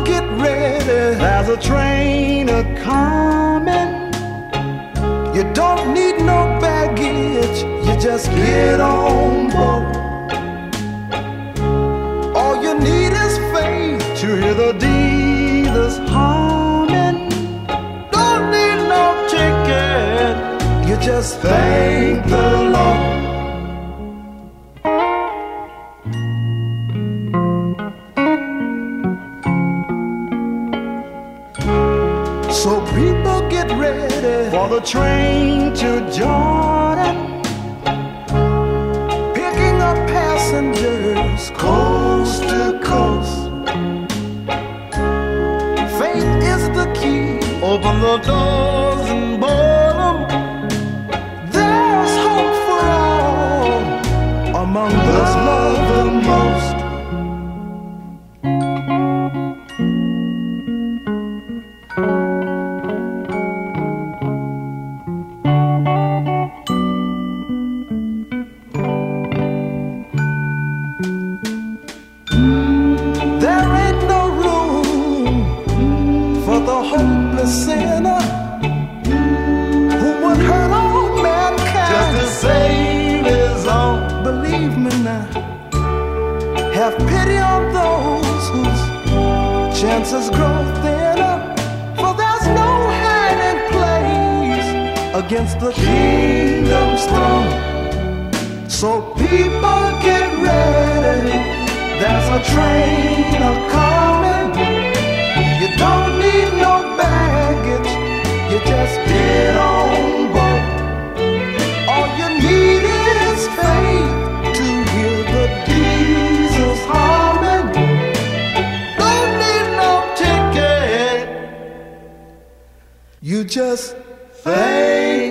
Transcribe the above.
get ready. There's a train a-coming. You don't need no baggage. You just get on board. All you need is faith to hear the dealers humming. Don't need no ticket. You just thank the Lord. So people get ready for the train to Jordan, picking up passengers coast to coast. Faith is the key. Open the doors and board 'em. There's hope for all among those loved the most. Sinner who would hurt all mankind just to save his own. Believe me now, have pity on those whose chances grow thinner, for there's no hiding place against the kingdom's throne. So people get ready, there's a train a-coming. You don't need no baggage, you just get on board. All you need is faith to hear the diesels humming. Don't need no ticket, you just thank